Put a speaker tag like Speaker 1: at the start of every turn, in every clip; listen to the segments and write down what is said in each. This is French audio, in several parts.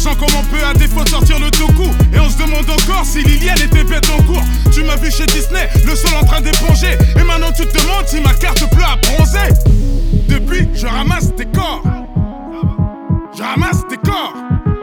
Speaker 1: l'argent comme on peut à défaut de sortir le toku. Et on se demande encore si Liliane était bête en cours. Tu m'as vu chez Disney, le sol en train d'éponger. Et maintenant tu te demandes si ma carte bleue a bronzé. Depuis, je ramasse tes corps. Je ramasse tes corps.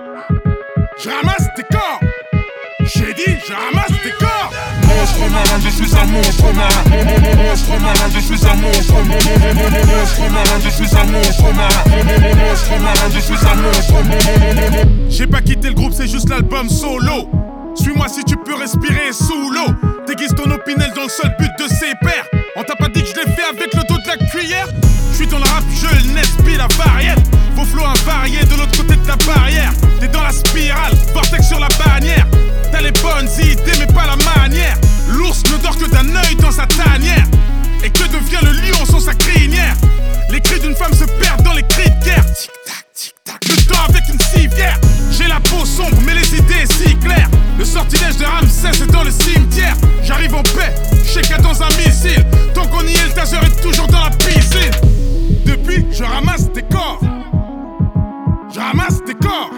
Speaker 1: Je ramasse tes corps. J'ai dit, je ramasse tes corps.
Speaker 2: Monstre marin, je suis un monstre marin. Monstre marin, je suis un monstre. Monstre marin, je suis un monstre marin. Monstre marin, je suis un monstre.
Speaker 1: J'ai pas quitté le groupe, c'est juste l'album solo. Suis-moi si tu peux respirer sous l'eau. Déguise ton opinel dans le seul but de ses pairs. On t'a pas dit que je l'ai fait avec le dos de la cuillère. Je suis dans le rap, je n'espie la variette. Vos flots invariés de l'autre côté de ta barrière. T'es dans la spirale, vortex sur la bannière. T'as les bonnes idées mais pas la manière. L'ours ne dort que d'un œil dans sa tanière. Et que devient le lion sans sa crinière? Les cris d'une femme se perdent dans les cris de guerre. Tic-tac, tic-tac, le temps avec une civière. J'ai la peau sombre mais les idées si claires. Le sortilège de Ramsès est dans le cimetière. J'arrive en paix, Sheikha dans un missile. Tant qu'on y est, le taser est toujours dans la piscine. Depuis, je ramasse tes corps. Je ramasse tes corps.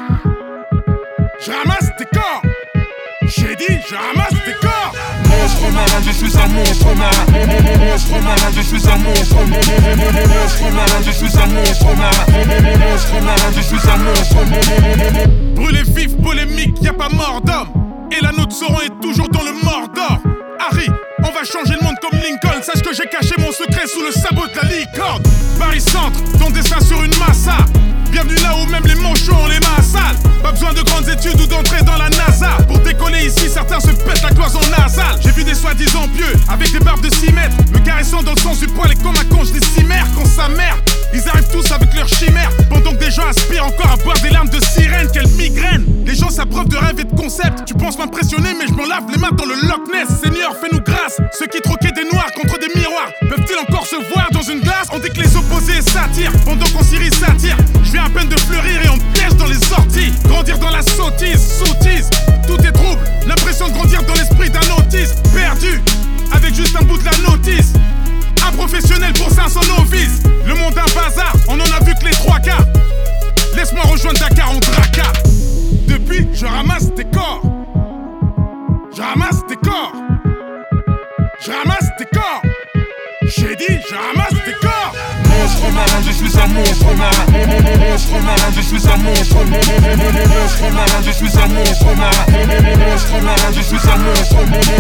Speaker 1: Je ramasse tes corps. J'ai dit, je ramasse tes corps.
Speaker 2: Monstre marin, je suis un monstre marin. Monstre marin, je suis un monstre. Monstre marin, je suis un monstre marin. Monstre marin, je suis un monstre.
Speaker 1: Brûlé vif, polémique, y a pas mort d'homme. Et la note Sauron est toujours dans le Mordor. Harry, on va changer le monde comme Lincoln. Sache que j'ai caché mon secret sous le sabot de la licorne. Paris Centre, ton dessin sur une massa. Bienvenue là où même les manchots ont les mains sales. Pas besoin de grandes études ou d'entrer dans la NASA. Pour décoller ici, certains se pètent la cloison nasale. J'ai vu des soi-disant pieux, avec des barbes de 6 mètres, me caressant dans le sens du poil et comme un conge des cimères. Quand sa mère, ils arrivent tous avec leurs chimères. Pendant que des gens aspirent encore à boire des larmes de sirène. Quelle migraine! Les gens s'abreuvent de rêves et de concepts. Tu penses m'impressionner mais je m'en lave les mains dans le Loch Ness. Seigneur, fais-nous grâce. Ceux qui troquaient des noirs contre des miroirs peuvent-ils encore se voir dans une glace? On dit que les opposés s'attirent pendant qu'on s'irrite s'attire. Je viens à peine de fleurir et on me piège dans les sorties. Grandir dans la sottise, tout est trouble. L'impression de grandir dans l'esprit d'un autiste. Perdu, avec juste un bout de la notice. Un professionnel pour 500 novices. Le monde un bazar, on en a vu que les 3 quarts. Laisse-moi rejoindre Dakar, on draca. Depuis, je ramasse tes corps. Je ramasse tes corps. Je ramasse tes corps. J'ai dit, je ramasse tes corps.
Speaker 2: Monstre marin, je suis un monstre marin. Monstre marin, je suis un monstre. Monstre marin, je suis un monstre marin. Monstre marin, je suis un monstre.